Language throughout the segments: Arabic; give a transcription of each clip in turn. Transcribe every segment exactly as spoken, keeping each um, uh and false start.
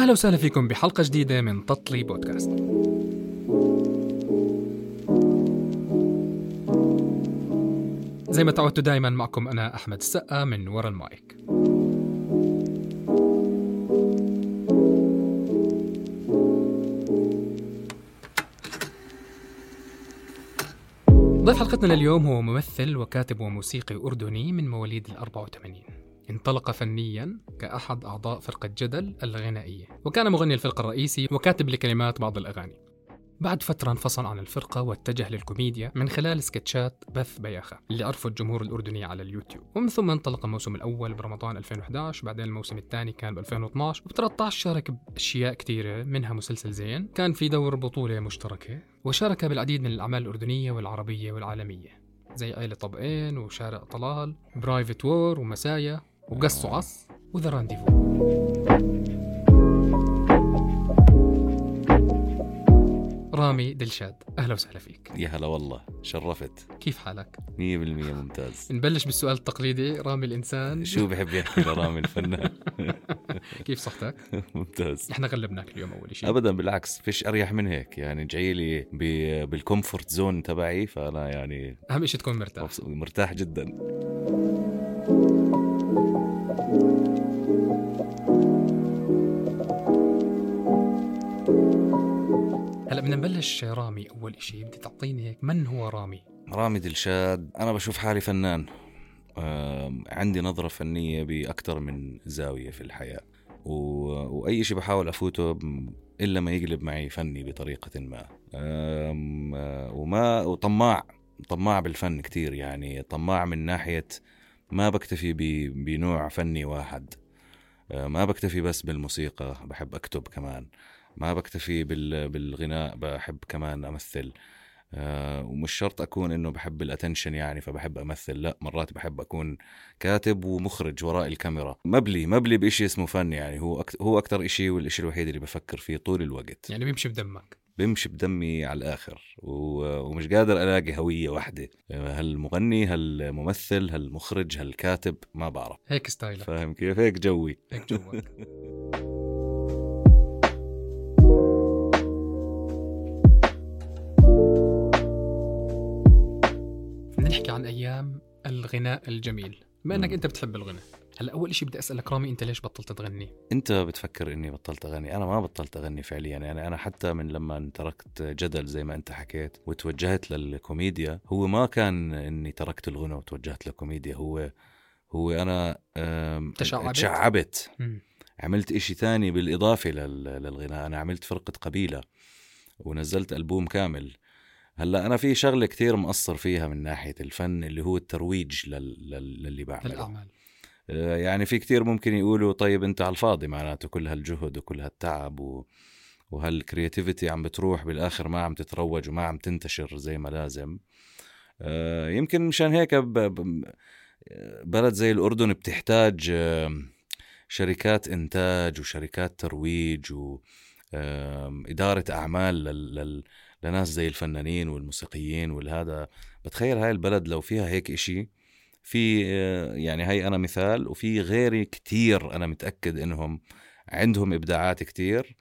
أهلا وسهلا فيكم بحلقة جديدة من تطلي بودكاست. زي ما تعودتوا دائما معكم أنا أحمد السقا من وراء المايك. ضيف حلقتنا لليوم هو ممثل وكاتب وموسيقي أردني من مواليد الأربعة وثمانين. انطلق فنياً كأحد أعضاء فرقة جدل الغنائية، وكان مغني الفرقة الرئيسي وكاتب لكلمات بعض الأغاني. بعد فترة انفصل عن الفرقة واتجه للكوميديا من خلال سكتشات بث بياخة اللي عرفوا الجمهور الأردني على اليوتيوب. ومن ثم انطلق الموسم الأول برمضان ألفين وإحدى عشر، بعدين الموسم الثاني كان ب ألفين واثني عشر، وب13 شارك بأشياء كثيرة منها مسلسل زين، كان في دور بطولة مشتركة، وشارك بالعديد من الأعمال الأردنية والعربية والعالمية زي عائلة طبقين وشارع طلال، برايفت وور ومسايا وقص وعص وذا رانديفو. رامي دلشاد، أهلا وسهلا فيك. يا هلا والله، شرفت. كيف حالك؟ مية بالمية ممتاز. نبلش بالسؤال التقليدي، رامي الإنسان شو بحب يحكي لرامي الفنان؟ كيف صحتك؟ ممتاز. إحنا غلبناك اليوم أول شيء. أبدا بالعكس، فيش أريح من هيك، يعني جاي لي بالكومفورت زون تبعي، فأنا يعني أهم شيء تكون مرتاح. مرتاح جدا. هلا بدنا نبلش. رامي أول شيء بدي تعطيني هيك، من هو رامي؟ رامي دلشاد، أنا بشوف حالي فنان. عندي نظرة فنية بأكتر من زاوية في الحياة، و... وأي شيء بحاول أفوته ب... إلا ما يقلب معي فني بطريقة ما. أم... وما وطماع طماع بالفن كتير، يعني طماع من ناحية ما بكتفي ب... بنوع فني واحد. ما بكتفي بس بالموسيقى، بحب أكتب كمان. ما بكتفي بال... بالغناء، بحب كمان أمثل. آه ومش شرط أكون إنه بحب الاتنشن يعني فبحب أمثل، لا، مرات بحب أكون كاتب ومخرج وراء الكاميرا. مبلي مبلي بإشي اسمه فن، يعني هو أكت... هو أكتر إشي والإشي الوحيد اللي بفكر فيه طول الوقت. يعني بيمشي بدمك؟ بيمشي بدمي على الآخر، و... ومش قادر ألاقي هوية واحدة، هل مغني هل ممثل هل مخرج هل كاتب، ما بعرف. هيك ستايلك، فاهم كيف؟ هيك جوي، هيك جوك. نحكي عن أيام الغناء الجميل، بما أنك أنت بتحب الغناء. هلا أول إشي بدي أسألك رامي، أنت ليش بطلت تغني؟ أنت بتفكر إني بطلت أغني؟ أنا ما بطلت أغني فعليا، يعني أنا حتى من لما تركت جدل زي ما أنت حكيت وتوجهت للكوميديا، هو ما كان إني تركت الغنى وتوجهت للكوميديا، هو هو أنا تشعبت, تشعبت. م. عملت إشي تاني بالإضافة للغناء. أنا عملت فرقة قبيلة ونزلت ألبوم كامل. هلا أنا في شغلة كتير مقصر فيها من ناحية الفن، اللي هو الترويج لل... للي بعمله، الأعمال. آه يعني في كتير ممكن يقولوا طيب أنت على الفاضي معناته كل هالجهد وكل هالتعب و... وهالكرياتيفيتي عم بتروح بالآخر ما عم تتروج وما عم تنتشر زي ما لازم. آه يمكن مشان هيك ب... ب... بلد زي الأردن بتحتاج آه شركات إنتاج وشركات ترويج وإدارة أعمال لل... لل... لناس زي الفنانين والموسيقيين والهذا. بتخيل هاي البلد لو فيها هيك إشي، في يعني هاي أنا مثال، وفي غيري كتير أنا متأكد إنهم عندهم إبداعات كتير.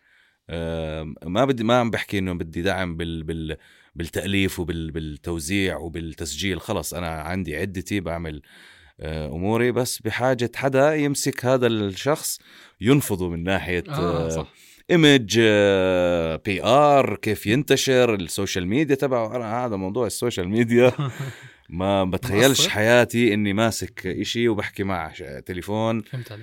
ما بدي ما عم بحكي إنه بدي دعم بال بال بالتأليف وبالتوزيع وبالتسجيل، خلص أنا عندي عدتي بعمل أموري، بس بحاجة حدا يمسك هذا الشخص ينفضه من ناحية آه صح. إيمج، بي آر، كيف ينتشر السوشيال ميديا تبعه. أنا هذا موضوع السوشيال ميديا ما بتخيلش حياتي إني ماسك إشي وبحكي مع تليفون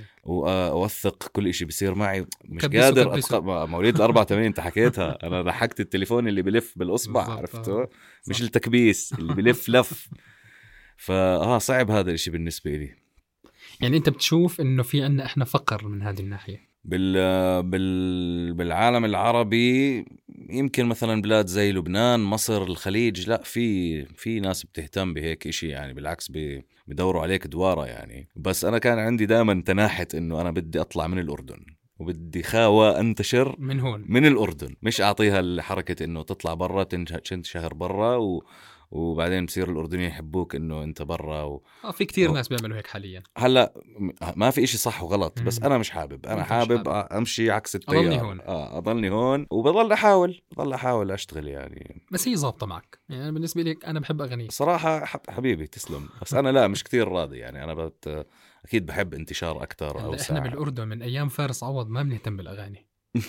وأوثق كل إشي بيصير معي. مش قادر أتق... مواليد الأربعة وثمانين أنت حكيتها، أنا ضحكت التليفون اللي بلف بالأصبع، عرفته؟ مش التكبيس اللي بلف لف. فها صعب هذا الإشي بالنسبة لي. يعني أنت بتشوف إنه في عنا إحنا فقر من هذه الناحية بال بال بالعالم العربي. يمكن مثلا بلاد زي لبنان، مصر، الخليج، لا في في ناس بتهتم بهيك إشي، يعني بالعكس بيدوروا عليك دوارة يعني. بس أنا كان عندي دائما تناحة إنه أنا بدي أطلع من الأردن وبدي خاوة أنتشر من هون، من الأردن، مش أعطيها الحركة إنه تطلع برا تنشهر برا و وبعدين بصير الأردنيين يحبوك إنه أنت برا و... آه في كتير و... ناس بيعملوا هيك حاليا. هلا ما في إشي صح وغلط، بس مم. أنا مش حابب، أنا مش حابب حابب. أمشي عكس التيار. أضلني هون. آه أضلني هون وبضل أحاول بضل أحاول أشتغل يعني. بس هي ضابطة معك يعني. بالنسبة لي أنا بحب أغني صراحة حبيبي تسلم، بس أنا لا مش كتير راضي يعني. أنا بت... أكيد بحب انتشار أكتر أو إحنا بالأردن من أيام فارس عوض ما بنهتم بالأغاني.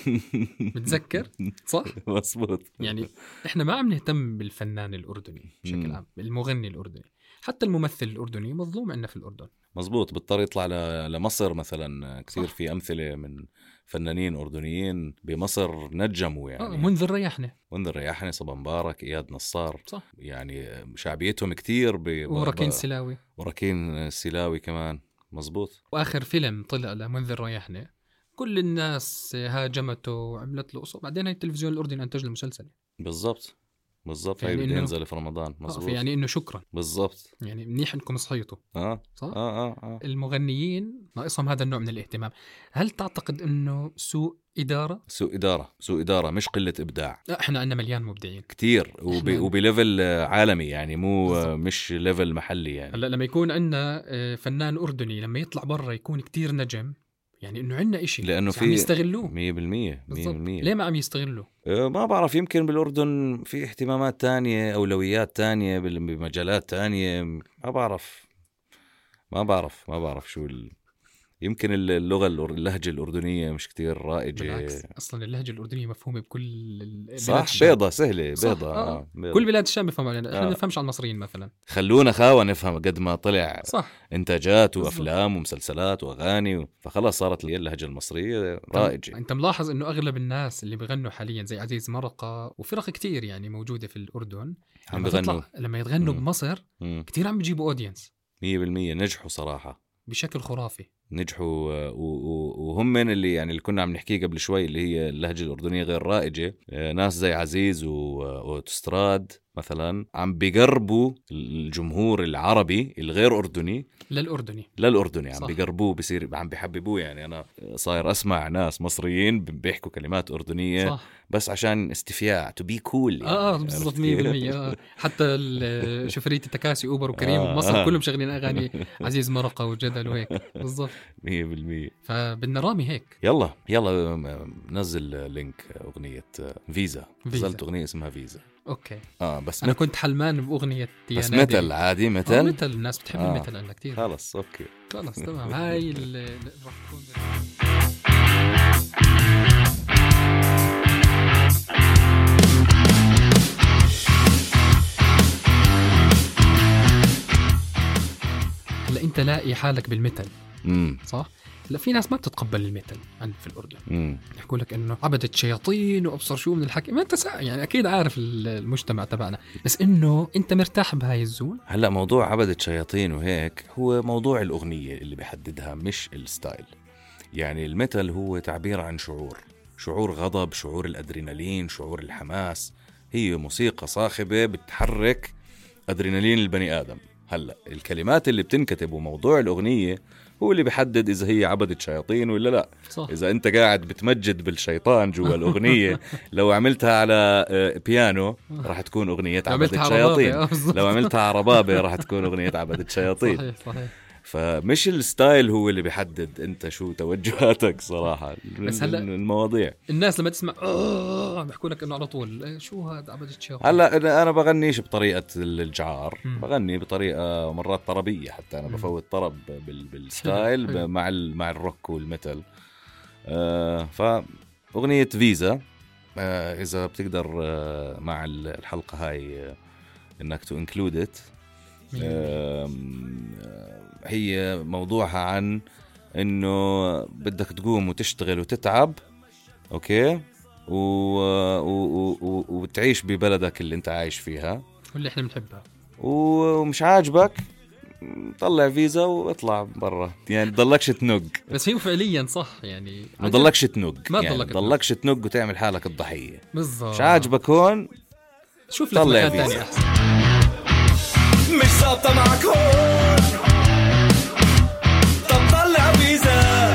متذكر صح؟ مظبوط. يعني إحنا ما عم نهتم بالفنان الأردني بشكل عام، المغني الأردني، حتى الممثل الأردني مظلوم عندنا في الأردن. مظبوط، بيضطر يطلع ل... لمصر مثلا. كثير صح. في أمثلة من فنانين أردنيين بمصر نجموا يعني. آه منذر ريحني منذر ريحني، صبا مبارك، إياد نصار. صح. يعني شعبيتهم كتير ب... وركين ب... سلاوي وركين سلاوي كمان. مظبوط. وآخر فيلم طلع لمنذر ريحني كل الناس هاجمته وعملت له قصة، بعدين هاي التلفزيون الأردني أنتج له مسلسل. بالضبط بالضبط. هاي يعني بده إنه- ينزل في رمضان. آه مظبوط. في يعني إنه شكرا، بالضبط. يعني منيح إنكم صحيتوا. آه. صح؟ آه آه آه. المغنيين ناقصهم هذا النوع من الاهتمام. هل تعتقد إنه سوء إدارة؟ سوء إدارة، سوء إدارة مش قلة إبداع. لا إحنا عندنا مليان مبدعين كتير وب... إحنا- وبليفل عالمي يعني، مو بالضبط. مش ليفل محلي يعني. هلا لما يكون عندنا آه، فنان أردني لما يطلع برا يكون كتير نجم، يعني إنه عندنا إشي لأنه بس في عم يستغلوه. مية بالمية مية بالضبط. بالمية. ليه ما عم يستغلوا؟ أه ما بعرف، يمكن بالأردن في اهتمامات تانية، أولويات تانية بمجالات تانية. ما بعرف ما بعرف ما بعرف شو ال... يمكن اللغة اللهجة الأردنية مش كتير رائجة. بالعكس أصلا اللهجة الأردنية مفهومة بكل ال- صح. بلاد الشام. بيضة سهلة صح. بيضة. آه. آه. بيضة. كل بلاد الشام بفهموا علينا، إحنا آه. ما نفهمش على المصريين مثلا. خلونا خاوة نفهم قد ما طلع صح. إنتاجات بالضبط. وأفلام ومسلسلات وأغاني و... فخلاص صارت لي اللهجة المصرية رائجة. أنت ملاحظ إنه أغلب الناس اللي بيغنوا حاليا زي عزيز مرقة وفرق كتير يعني موجودة في الأردن عم لما بغنوا. تطلع لما يتغنوا مم. بمصر مم. كتير عم بيجيبوا أودينس مية بالمية نجحوا صراحة، بشكل خرافي. نجحوا. وهم من اللي يعني اللي كنا عم نحكيه قبل شوي، اللي هي اللهجة الأردنية غير رائجة. ناس زي عزيز وتستراد مثلا عم بيقربوا الجمهور العربي الغير أردني للأردني للأردني، عم صح. بيقربوه، بيصير عم بيحببوه. يعني أنا صاير أسمع ناس مصريين بيحكوا كلمات أردنية صح. بس عشان استفياء تو بي كول يعني. اه بالضبط مية بالمية. آه. حتى ال- شفرية التكاسي اوبر وكريم آه، بمصر آه. كلهم شغالين اغاني عزيز مرقة وجدل وهيك. بالضبط. مية بالمية. فبدنا رامي هيك. يلا يلا نزل لينك أغنية فيزا. فيزا. نزلت أغنية اسمها فيزا. اوكي. اه بس انا مت... كنت حلمان باغنية يا بس نادي. متل عادي آه متل. متل الناس بتحب آه. المتل عندنا كتير. خلص اوكي. خلص تمام. هاي ال- ال- راح تكون هلا انت لاقي حالك بالمتل امم صح؟ لا في ناس ما بتتقبل الميتال عندنا في الأردن، امم يحكوا لك إنه عبدة شياطين وأبصر شو من الحكي. ما أنت سا... يعني أكيد عارف المجتمع تبعنا، بس إنه أنت مرتاح بهاي الزون. هلا موضوع عبدة شياطين وهيك هو موضوع الأغنية اللي بيحددها مش الستايل. يعني الميتال هو تعبير عن شعور، شعور غضب، شعور الأدرينالين، شعور الحماس. هي موسيقى صاخبة بتحرك أدرينالين البني آدم. هلا الكلمات اللي بتنكتب وموضوع الأغنية هو اللي بيحدد إذا هي عبدة شياطين ولا لا. صح. إذا أنت قاعد بتمجد بالشيطان جوا الأغنية لو عملتها على بيانو راح تكون أغنية عبدة شياطين، لو عملتها على ربابة راح تكون أغنية عبدة شياطين. صحيح صحيح. فمش الستايل هو اللي بيحدد أنت شو توجهاتك صراحة. بس هلأ المواضيع الناس لما تسمع آه بيحكوا لك إنه على طول شو هذا عبدة شياطين. هلا أنا أنا بغنيش بطريقة الجعار، مم. بغني بطريقة مرات طربية، حتى أنا مم. بفوت طرب بال بالستايل حلو. مع ال مع الروك والميتال. آه فأغنية فيزا آه إذا بتقدر آه مع الحلقة هاي آه إنك تو انكلود ات. آه هي موضوعها عن إنه بدك تقوم وتشتغل وتتعب، أوكي، و... و... و... وتعيش ببلدك اللي انت عايش فيها واللي احنا بنحبها، ومش عاجبك طلع فيزا واطلع برا. يعني ضلكش تنق. بس هي فعليا صح يعني ما ضلكش تنق، ما يعني ضلك ضلكش تنق وتعمل حالك الضحية. بالضبط. مش عاجبك هون شوف لك طلع مكان فيزا. ثاني احسن. مش ظابطة معك هون، طب طلع فيزا،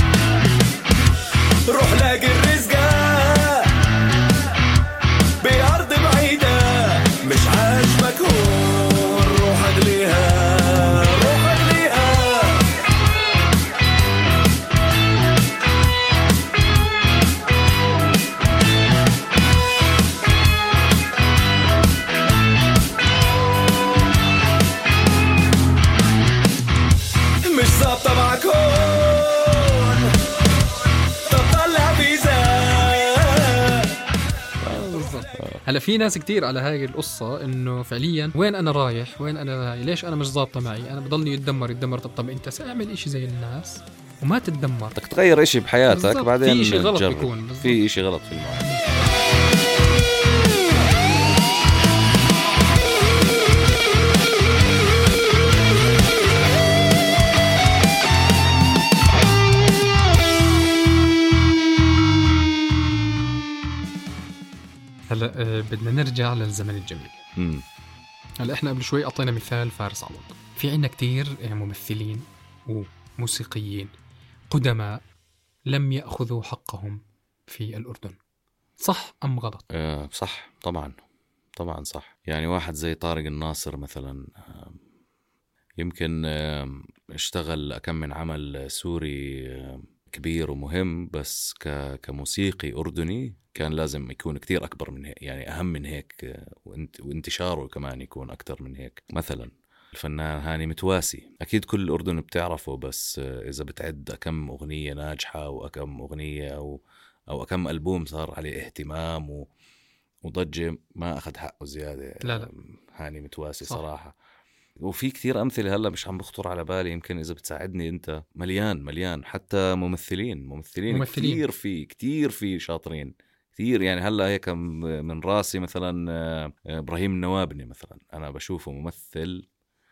روح لاقي الرزقة بأرض بعيدة. مش عاجبك هون هلا في ناس كتير على هاي القصة إنه فعليا وين أنا رايح وين أنا ليش أنا مش ضابطة معي أنا بضلني يتدمر يتدمر طب, طب أنت سأعمل إشي زي الناس وما تتدمر بدك تغير إشي بحياتك بالزبط. بعدين في إشي غلط تجرب. بيكون في إشي غلط في المعاملة. هلا آه بدنا نرجع للزمن الجميل. مم. هلا احنا قبل شوي اعطينا مثال فارس عوض. في عنا كتير ممثلين وموسيقيين قدماء لم يأخذوا حقهم في الأردن، صح أم غلط؟ آه صح طبعا طبعا صح. يعني واحد زي طارق الناصر مثلا آه يمكن آه اشتغل كم من عمل سوري آه كبير ومهم، بس ك كموسيقي أردني كان لازم يكون كتير أكبر من هيك، يعني أهم من هيك، وانتشاره كمان يكون أكتر من هيك. مثلا الفنان هاني متواسي أكيد كل الأردن بتعرفه، بس إذا بتعد كم أغنية ناجحة وكم أغنية أو أو كم ألبوم صار عليه اهتمام و... وضجة، ما أخذ حقه زيادة. لا لا هاني متواسي صح. صراحة. وفي كتير أمثلة هلأ مش عم بخطر على بالي، يمكن إذا بتساعدني أنت. مليان مليان حتى ممثلين ممثلين, ممثلين. كتير في كتير في شاطرين كتير. يعني هلأ هيك من راسي مثلا إبراهيم النوابني مثلا، أنا بشوفه ممثل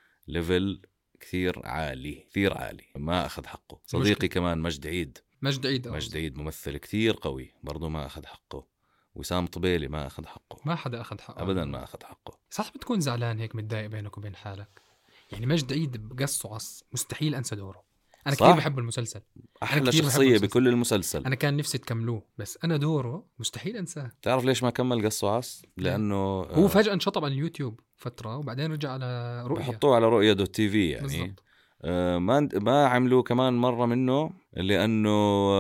ليفل كثير عالي كثير عالي، ما أخذ حقه. صديقي مشكلة. كمان مجد عيد مجد عيد مجد عيد ممثل كثير قوي برضو ما أخذ حقه. وسام طبيلي ما أخذ حقه، ما حدا أخذ حقه أبدا ما أخذ حقه. صح بتكون زعلان هيك متضايق بينك وبين حالك. يعني مجد عيد بقصعص مستحيل أنسى دوره. أنا كثير بحب المسلسل، أحلى شخصية بكل المسلسل. أنا كان نفسي تكملوه بس أنا دوره مستحيل أنساه. تعرف ليش ما كمل قصعص؟ لأنه هو فجأة انشطب على اليوتيوب فترة وبعدين رجع على رؤية، بحطوه على رؤية دوت تي في يعني بالضبط. آه ما ما عملوا كمان مرة منه، لأنه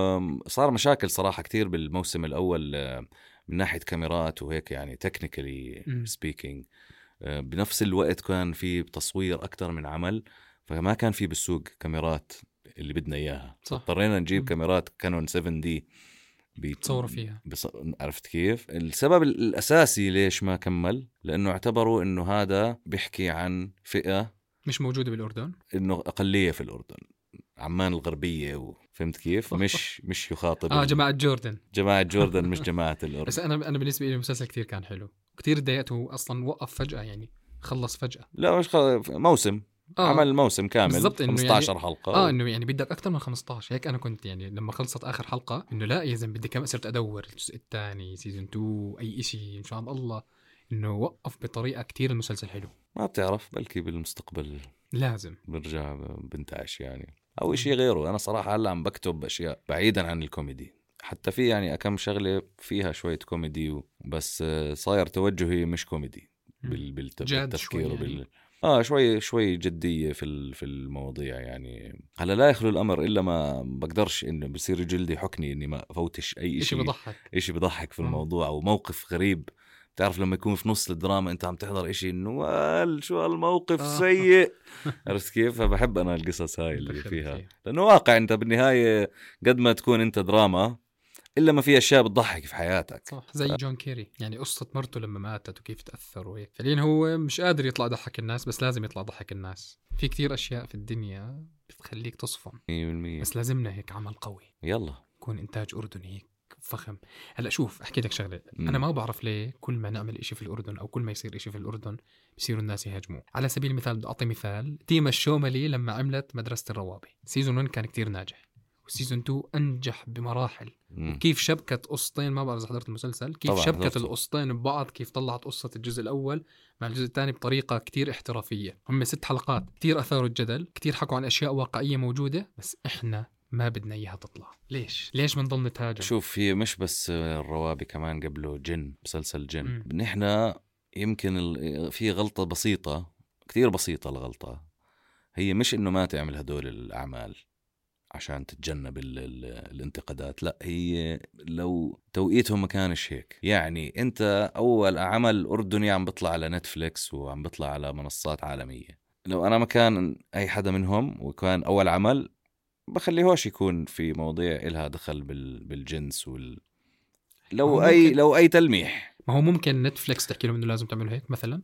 صار مشاكل صراحة كتير بالموسم الأول آه من ناحية كاميرات وهيك، يعني technically speaking. آه بنفس الوقت كان في تصوير أكتر من عمل، فما كان في بالسوق كاميرات اللي بدنا إياها. اضطرينا نجيب كاميرات كانون سفن دي بيتصوروا فيها. بص... عرفت كيف؟ السبب الأساسي ليش ما كمل لأنه اعتبروا إنه هذا بيحكي عن فئة مش موجودة بالأردن، إنه أقلية في الأردن، عمان الغربية و... فهمت كيف؟ مش مش يخاطب آه جماعة جوردن جماعة جوردن مش جماعة الأردن. بس أنا أنا بالنسبة لي المسلسل كتير كان حلو، كتير ضايقته أصلا وقف فجأة، يعني خلص فجأة. لا مش خ... موسم آه. عمل موسم كامل خمسة عشر يعني حلقة اه و... انه يعني بدك اكثر من خمسة عشر هيك. انا كنت يعني لما خلصت اخر حلقة انه لا يا زلمه بدي كم صرت ادور الجزء الثاني سيزون اثنين اي شيء ان شاء الله، انه وقف بطريقة كتير المسلسل حلو. ما بتعرف بلكي بالمستقبل لازم برجع بنتعش يعني او شيء غيره. انا صراحة هلا عم بكتب اشياء بعيدا عن الكوميدي، حتى في يعني كم شغلة فيها شوية كوميدي بس صاير توجهي مش كوميدي بال... بالتفكير وبال يعني. اه شوي شوي جديه في في المواضيع. يعني هلا لا يخلو الامر الا ما بقدرش انه بصير جلدي حكني اني ما فوتش اي شيء بضحك شيء بضحك في الموضوع او موقف غريب. بتعرف لما يكون في نص الدراما انت عم تحضر شيء انه شو هالموقف آه. سيء عرفت كيف؟ فبحب انا القصص هاي اللي فيها فيه. لانه واقع انت بالنهايه قد ما تكون انت دراما إلا ما في أشياء بتضحك في حياتك. صح زي ف... جون كيري، يعني قصة مرته لما ماتت وكيف تأثر وهيك. فعليا هو مش قادر يطلع ضحك الناس بس لازم يطلع ضحك الناس. في كتير أشياء في الدنيا بتخليك تصفن مية بالمية بس لازمنا هيك عمل قوي، يلا يكون إنتاج أردني هيك فخم. هلأ شوف أحكي لك شغلة، م. أنا ما بعرف ليه كل ما نعمل إشي في الأردن أو كل ما يصير إشي في الأردن بيصيروا الناس يهاجموه. على سبيل المثال بدي أعطي مثال تيما الشوملي لما عملت مدرسة الروابي سيزون واحد كان كتير ناجح، وسيزون اثنين أنجح بمراحل. كيف شبكت قصتين، ما بعرف إذا حضرت المسلسل، كيف شبكت القصتين ببعض، كيف طلعت قصة الجزء الأول مع الجزء الثاني بطريقة كتير احترافية. هم ست حلقات كتير أثاروا الجدل، كتير حكوا عن أشياء واقعية موجودة، بس إحنا ما بدنا إياها تطلع. ليش؟ ليش بنضل نتهاجم؟ شوف هي مش بس الروابي، كمان قبله جن، مسلسل جن. نحن يمكن في غلطة بسيطة كتير بسيطة. الغلطة هي مش إنه ما تعمل هدول الأعمال عشان تتجنب ال ال الانتقادات، لا هي لو توقيتهم ما كانش هيك. يعني انت اول عمل اردني عم بيطلع على نتفليكس وعم بيطلع على منصات عالمية، لو انا مكان اي حدا منهم وكان اول عمل بخليهوش يكون في مواضيع إلها دخل بال بالجنس وال لو اي لو اي تلميح ما هو ممكن نتفليكس تحكي لهم انه لازم تعملوا هيك مثلا.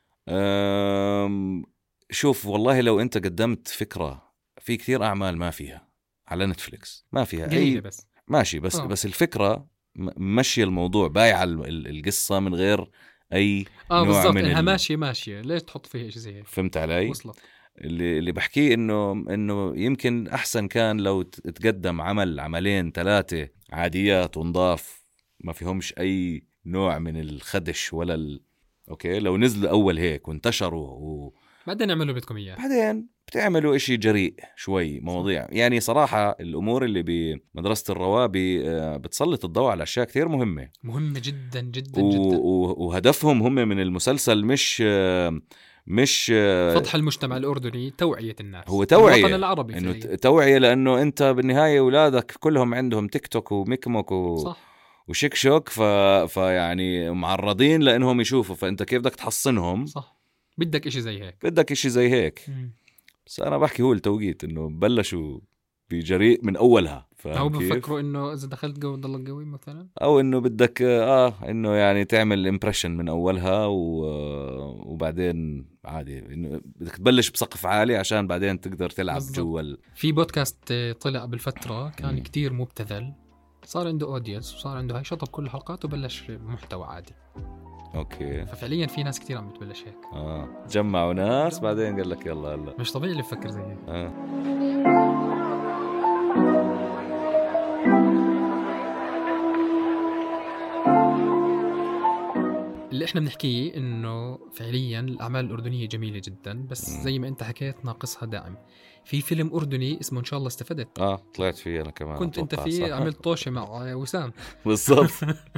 أم شوف والله لو انت قدمت فكرة، في كثير اعمال ما فيها على نتفليكس، ما فيها قليلة اي بس ماشي، بس أوه. بس الفكرة مشي الموضوع، بايع القصة من غير اي اه نوع بالضبط، من انها ال... ماشية ماشية، ليش تحط فيها شيء زي هيك؟ فهمت علي؟ وصلت. اللي اللي بحكيه انه انه يمكن احسن كان لو تقدم عمل عملين ثلاثة عاديات ونضاف ما فيهمش اي نوع من الخدش ولا ال... اوكي، لو نزلوا اول هيك وانتشروا و... بعدين نعملوا بدكم اياه. بعدين بتعملوا إشي جريء شوي مواضيع. يعني صراحة الأمور اللي بمدرسة الروابي بتسلط الضوء على أشياء كثير مهمة مهمة جدا جدا و... جدا. وهدفهم هم من المسلسل مش مش فتح المجتمع الأردني، توعية الناس، هو توعية، الوطن العربي إنه فعليا. توعية، لأنه أنت بالنهاية أولادك كلهم عندهم تيك توك وميكموك و... صح. وشيك شوك، ف... فيعني معرضين لأنهم يشوفوا، فأنت كيف بدك تحصنهم؟ صح، بدك إشي زي هيك، بدك إشي زي هيك. مم. بس أنا بحكي هو التوقيت إنه بلشوا بجريء من أولها، أو فاهم كيف؟ بفكروا إنه إذا دخلت قوي ضلك قوي مثلا، أو إنه بدك آه إنه يعني تعمل إمبريشن من أولها و... وبعدين عادي إنه بدك تبلش بسقف عالي عشان بعدين تقدر تلعب بالضبط. جوا ال... في بودكاست طلع قبل فترة كان مم. كتير مبتذل، صار عنده اودينس وصار عنده هاي، شطب كل حلقات وبلش محتوى عادي. أوكي. ففعليا في ناس كتير عم بتبلش هيك. آه جمعوا ناس بعدين قال لك يلا هلا. مش طبيعي اللي بفكر زي هيك. آه. اللي احنا بنحكيه انه فعليا الاعمال الاردنيه جميله جدا، بس مم. زي ما انت حكيت ناقصها دعم. في فيلم اردني اسمه ان شاء الله استفدت، آه طلعت فيه أنا كمان. كنت انت أتوقع فيه، صح. عملت طوشه مع وسام. بالضبط.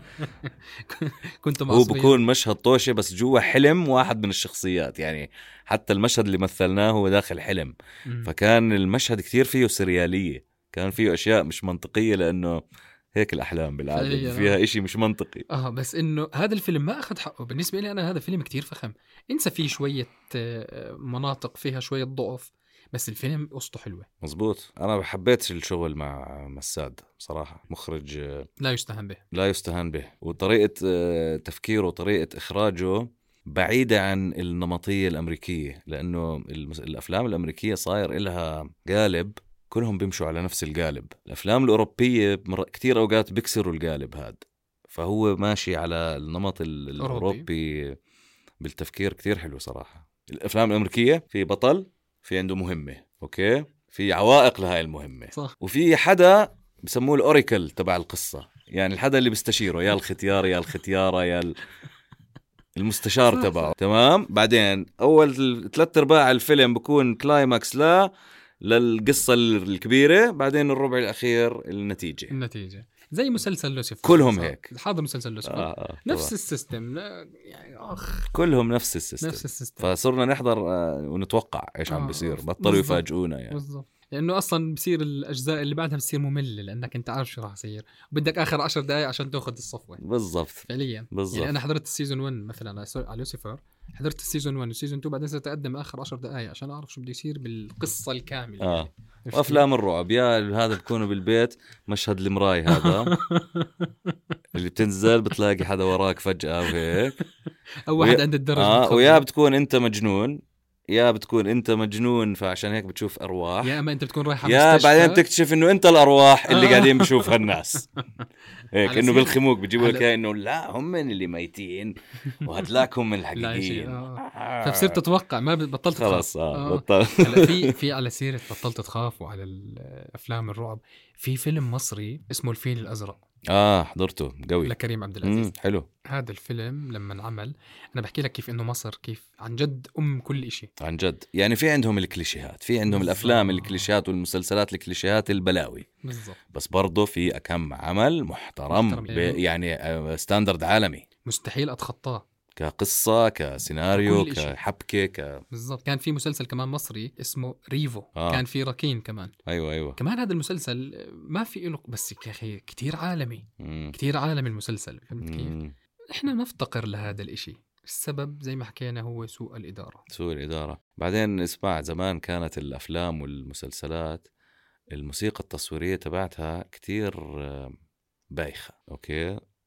كنت مع هو صبيان. بكون مشهد طوشة بس جوا حلم واحد من الشخصيات، يعني حتى المشهد اللي مثلناه هو داخل حلم. مم. فكان المشهد كتير فيه سريالية، كان فيه أشياء مش منطقية، لأنه هيك الأحلام بالعادة فعلياً. فيها إشي مش منطقي. اه بس انه هذا الفيلم ما اخذ حقه بالنسبه لي انا. هذا فيلم كتير فخم، انسى فيه شويه آه، مناطق فيها شويه ضعف، بس الفيلم قصته حلوه. مزبوط. أنا حبيت الشغل مع مساد بصراحة، مخرج لا يستهان به. لا يستهان به، وطريقة آه، تفكيره وطريقة إخراجه بعيدة عن النمطية الأمريكية، لأنه المس- الأفلام الأمريكية صاير إلها قالب كلهم بيمشوا على نفس القالب. الأفلام الأوروبية مر- كتير أوقات بيكسروا القالب هاد، فهو ماشي على النمط ال- الأوروبي بالتفكير. كتير حلو صراحة. الأفلام الأمريكية في بطل، في عنده مهمة، أوكي، في عوائق لهاي المهمة، صح. وفي حدا بسموه الأوريكل تبع القصة، يعني الحدا اللي بيستشيره، يا الختيار يا الختيارة يا ال... المستشار صح تبعه. صح. تمام. بعدين أول ثلاث أرباع الفيلم بكون كلايماكس لا للقصة الكبيرة، بعدين الربع الأخير النتيجة. النتيجه زي مسلسل لوسيفر، كلهم صح. هيك. حاضر مسلسل لوسيفر. آه آه نفس طبعا. السيستم، لا، يعني اخ كلهم نفس السيستم. نفس السيستم. فصرنا نحضر آه ونتوقع إيش عم آه، بيصير، آه، بطلوا بالضبط. يفاجئونا يعني. بالضبط، لانه اصلا بصير الاجزاء اللي بعدها بتصير ممله، لانك انت عارف شو راح يصير، وبدك اخر عشر دقائق عشان تاخذ الصفوه. بالضبط. فعليا بالضبط. يعني انا حضرت السيزون واحد مثلا على لوسيفر، حضرت السيزون واحد والسيزون اثنين، بعدين صرت اقدم اخر عشر دقائق عشان اعرف شو بده يصير بالقصه الكامله. آه. يعني. وافلام الرعب يا هذا بكونوا بالبيت، مشهد المراي هذا اللي بتنزل بتلاقي حدا وراك فجأة وهيك، او واحد ويا... عند الدرج آه متخبي. ويا بتكون انت مجنون، يا بتكون انت مجنون فعشان هيك بتشوف ارواح، يا اما انت بتكون رايح على يا مستشفى. بعدين تكتشف انه انت الارواح اللي آه. قاعدين بشوفها الناس هيك، على انه سيرة- بالخموك بيجيبوا لك على- إياه انه لا هم من اللي ميتين وهدلاك هم من لا شيء. الحقيقيين. آه. آه. فبصير تتوقع، ما ب- بطلت تخاف. خلص اه, آه. بطل. هلا في في على سيره بطلت تخاف وعلى الافلام الرعب، في فيلم مصري اسمه الفيل الازرق اه حضرته قوي. لكريم عبد العزيز. امم حلو. هذا الفيلم لما انعمل، انا بحكي لك كيف انه مصر كيف عن جد ام كل إشي. عن جد يعني في عندهم الكليشيهات، في عندهم بالضبط. الافلام الكليشيهات والمسلسلات الكليشيهات البلاوي، بالضبط. بس برضه في كم عمل محترم, محترم. ب... يعني آه، ستاندرد عالمي، مستحيل اتخطاه. كقصة كسيناريو كل إشي. كحبكة ك... بالضبط. كان في مسلسل كمان مصري اسمه ريفو. آه. كان في ركين كمان. ايوه ايوه. كمان هذا المسلسل ما في له، بس يا اخي كتير عالمي، مم. كتير عالمي المسلسل. فهمت كيف؟ مم. احنا نفتقر لهذا الإشي، السبب زي ما حكينا هو سوء الإدارة. سوء الإدارة. بعدين اسمع، زمان كانت الأفلام والمسلسلات الموسيقى التصويرية تبعتها كتير آه، بايخة، أوكي،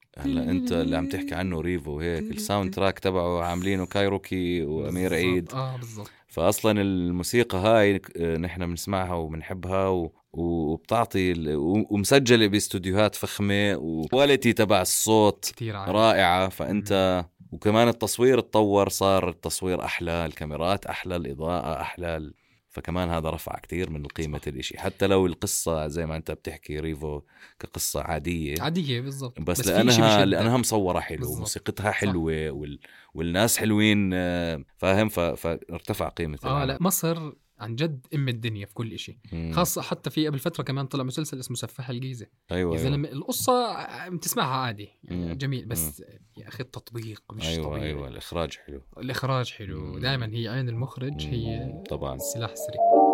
هلا انت اللي عم تحكي عنه ريفو هيك الساوند تراك تبعه عاملينه كايروكي وامير عيد. اه بالضبط. فاصلا الموسيقى هاي نحن بنسمعها وبنحبها و... وبتعطي ال... ومسجله باستوديوهات فخمه وكواليتي تبع الصوت رائعه. فانت وكمان التصوير اتطور، صار التصوير احلى، الكاميرات احلى، الاضاءه احلى، فكمان هذا رفع كتير من قيمة الاشي. حتى لو القصة زي ما انت بتحكي ريفو كقصة عادية عادية بالضبط، بس, بس لأنها لأنها مصورة حلو وموسيقتها حلوة وال... والناس حلوين فاهم، ف... فارتفع قيمة اه العمل. لا مصر عن جد ام الدنيا في كل إشي. مم. خاصة حتى في قبل فترة كمان طلع مسلسل اسمه سفاح الجيزة. أيوة, أيوة. أيوة. القصة بتسمعها عادي يعني جميل، بس مم. يا أخي التطبيق مش أيوة طبيعي. أيوة الإخراج حلو، الإخراج حلو. دائما هي عين المخرج مم. هي طبعا السلاح السري.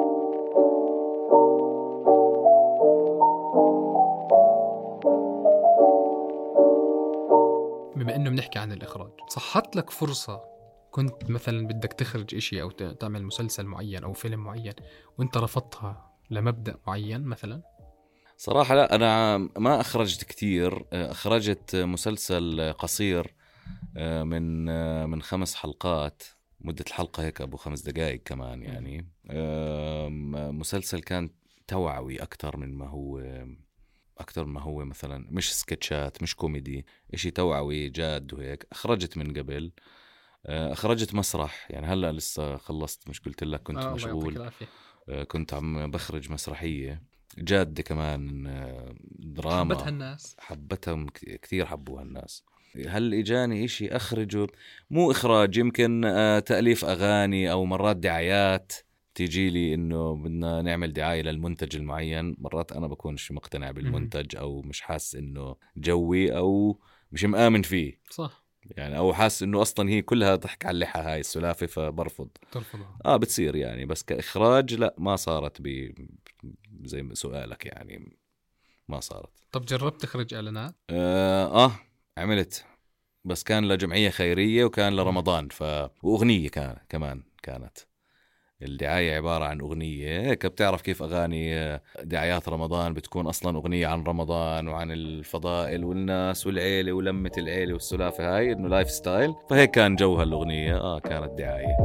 بما إنه بنحكي عن الإخراج، صحت لك فرصة كنت مثلا بدك تخرج إشي أو تعمل مسلسل معين أو فيلم معين وإنت رفضتها لمبدأ معين مثلا؟ صراحة لا، أنا ما أخرجت كتير. أخرجت مسلسل قصير من من خمس حلقات، مدة الحلقة هيك أبو خمس دقائق كمان يعني. مسلسل كان توعوي أكتر من ما هو أكتر ما هو مثلا مش سكتشات مش كوميدي، إشي توعوي جاد وهيك. أخرجت من قبل، أخرجت مسرح يعني، هلأ لسه خلصت، مش قلت لك كنت آه مشغول. كنت عم بخرج مسرحية جادة كمان، دراما حبتها الناس، حبتهم كثير، حبوها الناس. هل إجاني إشي أخرجه؟ مو إخراج، يمكن تأليف أغاني أو مرات دعايات تيجي لي إنه بدنا نعمل دعاية للمنتج المعين. مرات أنا بكونش مقتنع بالمنتج أو مش حاس إنه جوي أو مش مآمن فيه، صح يعني، أو حاس إنه أصلاً هي كلها ضحك على اللحى هاي السلافة فبرفض. ترفضها. آه بتصير يعني، بس كإخراج لا ما صارت ب زي سؤالك يعني، ما صارت. طب جربت تخرج إعلانات؟ آه, آه عملت، بس كان لجمعية خيرية وكان لرمضان، ف وأغنية كان كمان كانت الدعاية عبارة عن أغنية هيك. بتعرف كيف أغاني دعايات رمضان بتكون أصلا أغنية عن رمضان وعن الفضائل والناس والعيلة ولمة العيلة والسلافة هاي، إنه لايف ستايل. فهيك كان جوها الأغنية، آه كانت دعاية.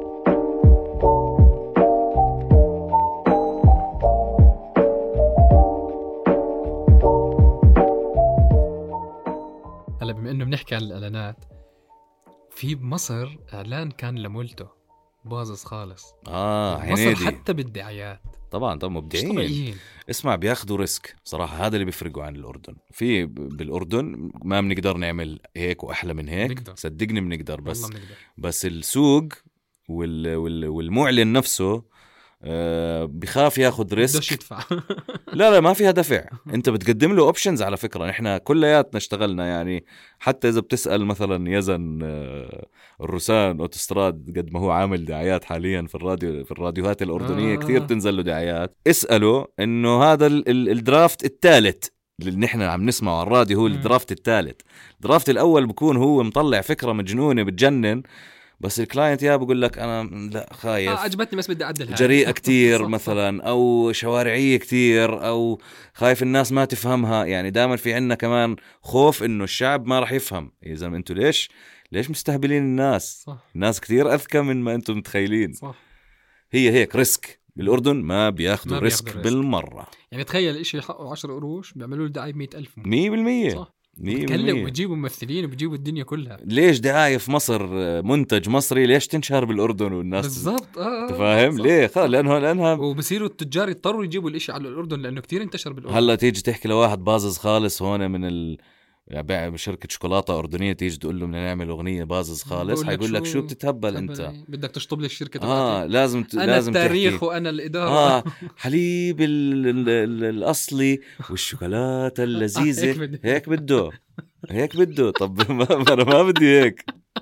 هلا بما إنه بنحكي عن الإعلانات، في بمصر إعلان كان لمولتو باظظ خالص. اه مصر حتى بالدعايات طبعا طبعا مبدعين. اسمع بياخدوا ريسك صراحة، هذا اللي بيفرقوا عن الأردن. في بالأردن ما بنقدر نعمل هيك وأحلى من هيك، نقدر. صدقني بنقدر، بس بنقدر. بس السوق وال وال والمعلن نفسه آه بخاف ياخد ريسك يدفع. لا لا ما فيها دفع، انت بتقدم له اوبشنز. على فكرة نحن كلياتنا اشتغلنا يعني، حتى اذا بتسأل مثلا يزن آه الروسان اوتوستراد قد ما هو عامل دعايات حاليا في الراديو في الراديوهات الأردنية، آه. كثير تنزل له دعايات. اسأله انه هذا ال ال الدرافت الثالث اللي نحن عم نسمعه على الراديو هو الدرافت الثالث. الدرافت الاول بكون هو مطلع فكرة مجنونة بتجنن، بس الكلاينت يا بقول لك أنا لا خايف، آه عجبتني بس بدي أعدلها، جريئة كتير مثلا أو شوارعية كتير أو خايف الناس ما تفهمها. يعني دائما في عنا كمان خوف إنه الشعب ما رح يفهم. إذا أنتوا ليش ليش مستهبلين الناس؟ صح. الناس كتير أذكى من ما أنتم متخيلين. صح. هي هيك ريسك. الأردن ما بياخدوا ريسك بالمرة. يعني تخيل إشي حقه عشر قروش بيعملوا له دعاية بمئة ألف. مية بالمية. صح. بتكلم وبيجيبوا ممثلين وبيجيبوا الدنيا كلها. ليش دعاية في مصر منتج مصري ليش تنشهر بالأردن والناس بالضبط؟ اه تفهم ليه؟ خلاص لأنه لأنها وبصيروا التجار يضطروا يجيبوا الإشي على الأردن لأنه كتير انتشر بالأردن. هلا تيجي تحكي لواحد بازز خالص هون من ال يعني شركة شوكولاتة أردنية، تيجي تقول له بدنا نعمل أغنية بازز خالص، هيقول لك شو بتتهبل أنت؟ بدك تشطب لي الشركة تبعتي؟ آه لازم ت... أنا لازم التاريخ تحكي. وأنا الإدارة. آه حليب ال... ال... ال... الأصلي والشوكولاتة اللذيذة هيك بده هيك بده. طب ما أنا ما بدي هيك.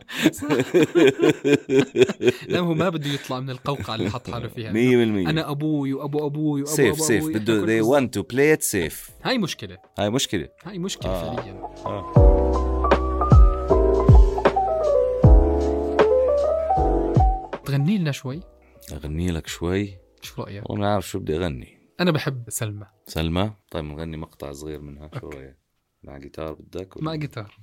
لا هو ما بده يطلع من القوقعة اللي حط حاله فيها. مية بالمية. أنا أبوي وأبو أبوي وأبو سيف سيف بده they want to play it safe. هاي مشكلة. هاي مشكلة. هاي مشكلة آه. فعليا. آه. تغني لنا شوي؟ أغني لك شوي؟ شو رأيك؟ والله ما أعرف شو بدي أغني. أنا بحب سلمى. سلمى؟ طيب نغني مقطع صغير منها. شو رأيك؟ مع جيتار بدك؟ مع جيتار.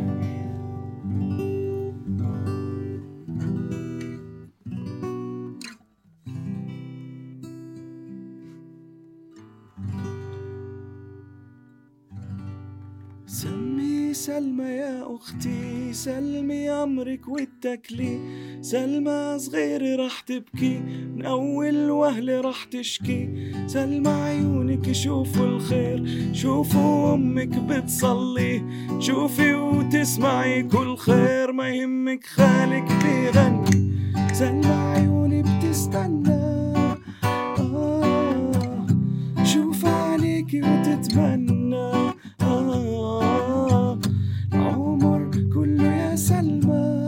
سمي سلمى يا أختي، سلمي أمرك والتكلي، سلمى صغيرة رح تبكي، من أول وهلة رح تشكي، سلمى عيونك شوفوا الخير، شوفوا أمك بتصلي، شوفي وتسمعي كل خير، ما يهمك خالك بيغني، سلمى عيوني بتستنى، آه شوف عليكي وتتمنى، آه العمر كله يا سلمى،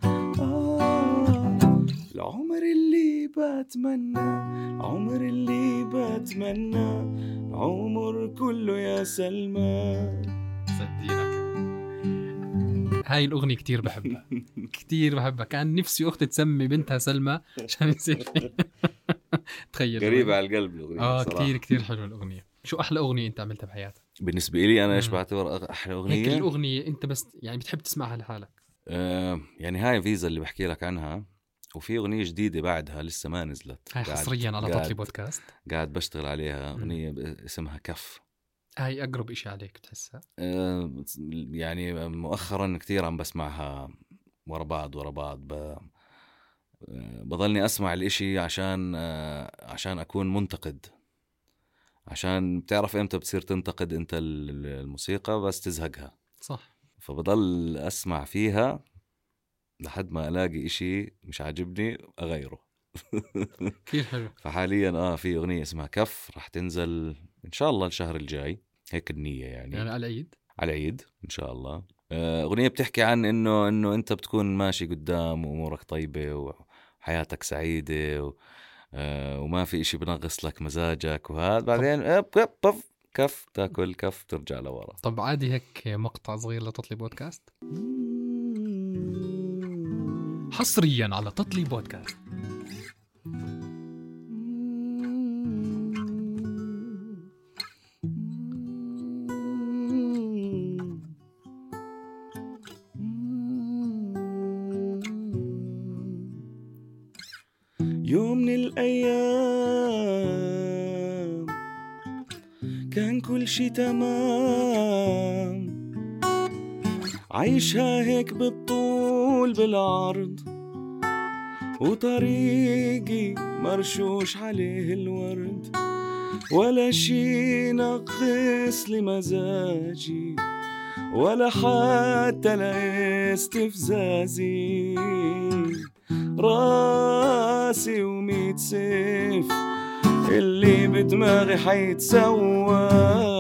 آه العمر اللي بتمنى، العمر اللي بتمنى، العمر كله يا سلمى. صدقينك هاي الأغنية كتير بحبها كتير بحبها. كان نفسي أختي تسمي بنتها سلمى عشان يصير تخيل قريبة على القلب الأغنية. آه كتير كتير حلوة الأغنية. شو أحلى أغنية أنت عملتها بحياتك؟ بالنسبة لي أنا إيش مم. بعتبر أحلى أغنية؟ هيك الأغنية أنت بس يعني بتحب تسمعها لحالك. آه يعني هاي فيزا اللي بحكي لك عنها، وفي أغنية جديدة بعدها لسه ما نزلت، هاي قاعد- حصريا على قاعد- تطلي بودكاست. قاعد بشتغل عليها. أغنية اسمها كف. هاي أقرب إشي عليك بتحسها؟ آه يعني مؤخرا كتير عم بسمعها ورا بعض ورا بعض ب... آه، بضلني أسمع الإشي عشان آه عشان أكون منتقد، عشان بتعرف إمتى بتصير تنتقد أنت الموسيقى بس تزهقها، صح. فبضل أسمع فيها لحد ما ألاقي إشي مش عاجبني أغيره. كتير حلو. فحاليا آه في أغنية اسمها كف رح تنزل إن شاء الله الشهر الجاي، هيك النية يعني, يعني على العيد. على العيد إن شاء الله. آه أغنية بتحكي عن إنه إنه أنت بتكون ماشي قدام وأمورك طيبة وحياتك سعيدة و آه وما في إشي بنغص لك مزاجك، وهذا بعدين أب أب أب كف تاكل كف ترجع لورا. طب عادي هيك مقطع صغير لتطلي بودكاست حصريا على تطلي بودكاست. يوم من الأيام كان كل شي تمام، عايشها هيك بالطول بالعرض، وطريقي مرشوش عليه الورد، ولا شي نقص لمزاجي ولا حتى لاستفزازي، راسي وميت سيف اللي بدماغي حيتسوى،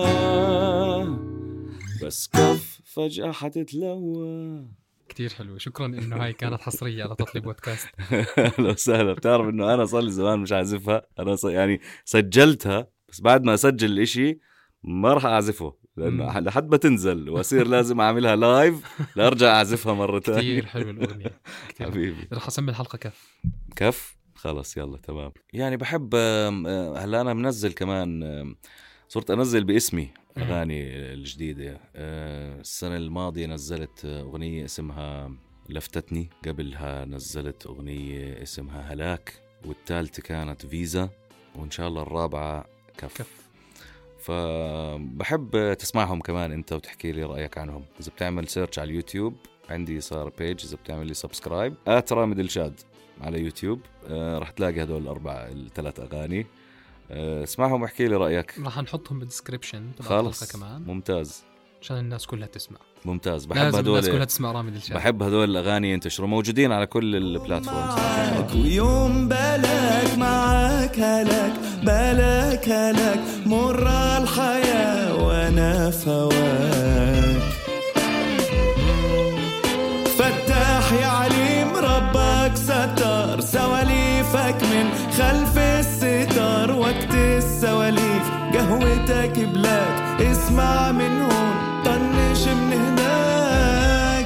بس كف فجأة حتتلوى. كتير حلو. شكرا انه هاي كانت حصرية على تطلي بودكاست. لو سهلة. بتعرف انه انا صار لي زمان مش عازفها، انا ص... يعني سجلتها بس بعد ما اسجل الاشي ما راح اعزفه لانه مم. لحد ما تنزل واصير لازم اعملها لايف لارجع اعزفها مرة ثانية. كتير حلو الأغنية. كتير. حبيبي رح أسمي الحلقة كف. كف خلص يلا تمام. يعني بحب آم، آه، هلا انا منزل كمان، آم، صرت انزل باسمي اغاني الجديدة. آه، السنة الماضية نزلت اغنية اسمها لفتتني، قبلها نزلت اغنية اسمها هلاك، والثالثة كانت فيزا، وان شاء الله الرابعة كف, كف. فبحب تسمعهم كمان انت وتحكي لي رأيك عنهم. اذا بتعمل سيرش على اليوتيوب عندي صار بيج، اذا بتعمل لي سبسكرايب آت رامي دلشاد على يوتيوب، آه رح تلاقي هدول الأربع الثلاث أغاني، آه اسمعهم واحكي لي رأيك. رح نحطهم بالدسكريبشن تبع خالص الحلقة كمان. ممتاز عشان الناس كلها تسمع. ممتاز. بحب لازم هدول الناس كلها تسمع رامي دلشاد. بحب هدول الأغاني ينتشروا، موجودين على كل البلاتفورمز. ويوم بالك معك هلك، بالك هلك مر الحياة وانا فواك، فتاح يا عليم ربك ستار سواليفك من خلف الستار، وقت السواليف قهوتك بلاك، اسمع من هون طنش من هناك،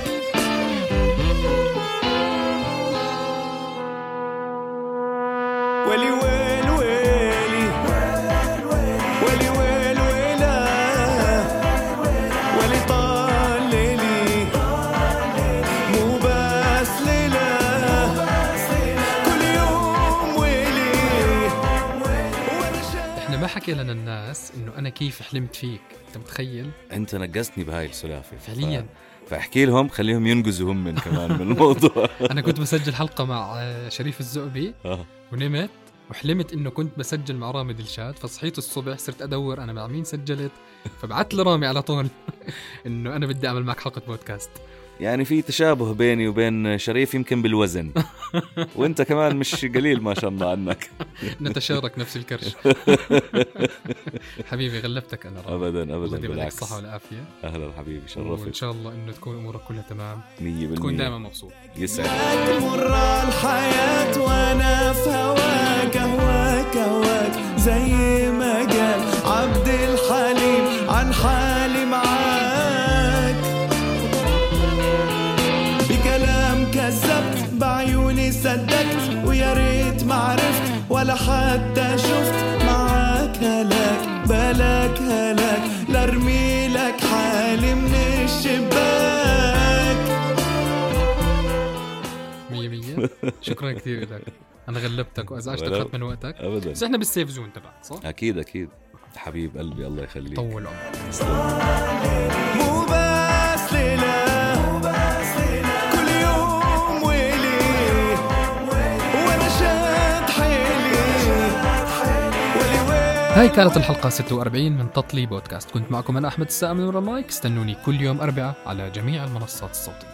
ولي ويل ويلي ولي ويل ويلا ولي حكي لنا الناس إنه أنا كيف حلمت فيك. أنت متخيل؟ انت نقزتني بهاي السلافه فعليا. ف... فاحكي لهم خليهم ينقزوا هم من كمان من الموضوع. أنا كنت بسجل حلقة مع شريف الزعبي آه. ونمت وحلمت إنه كنت بسجل مع رامي دلشاد، فصحيت الصبح صرت أدور أنا مع مين سجلت، فبعت لرامي على طول إنه أنا بدي أعمل معك حلقة بودكاست. يعني في تشابه بيني وبين شريف يمكن بالوزن، وانت كمان مش قليل ما شاء الله عنك. نتشارك نفس الكرش. حبيبي غلبتك أنا رامي. ابدا ابدا بالعكس. بالعكس. صحة والعافية. اهلا حبيبي شرفت. وإن شاء الله إنه تكون أمورك كلها تمام. مية بالمية. تكون دائما مبسوط. يسعدك. مر الحياة وانا في هواك هواك هواك زي ما قال عبد الحليم عن حالي معاك. بكلام كذبت بعيوني صدقت ويا ريت ما عرفت ولا حتى شفت معاك هلاك بلاك هلاك لارمي لك حالي من الشباك. مية مية. شكرا كثير لك. أنا غلبتك وأزعجتك أخذت من وقتك. ابدا. بس إحنا بالسيف زون تبعك صح؟ اكيد اكيد حبيب قلبي الله يخليك. طول عمرك. مو بس ليلة كل يوم ويلي وانا شاد حيلي ولي ويلي. هاي كانت الحلقة ستة وأربعين من تطلي بودكاست. كنت معكم أنا أحمد السائم من المايك. استنوني كل يوم أربعة على جميع المنصات الصوتية.